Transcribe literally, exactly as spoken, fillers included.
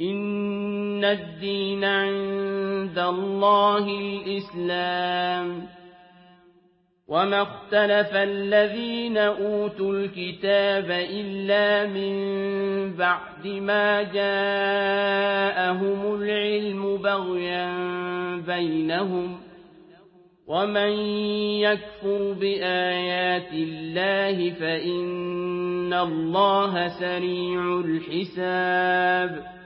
إِنَّ الدِّينَ عِندَ اللَّهِ الْإِسْلَامُ وَمَا اخْتَلَفَ الَّذِينَ أُوتُوا الْكِتَابَ إِلَّا مِن بَعْدِ مَا جَاءَهُمُ الْعِلْمُ بَغْيًا بَيْنَهُمْ ۗ وَمَن يَكْفُرْ بِآيَاتِ اللَّهِ فَإِنَّ اللَّهَ سَرِيعُ الْحِسَابِ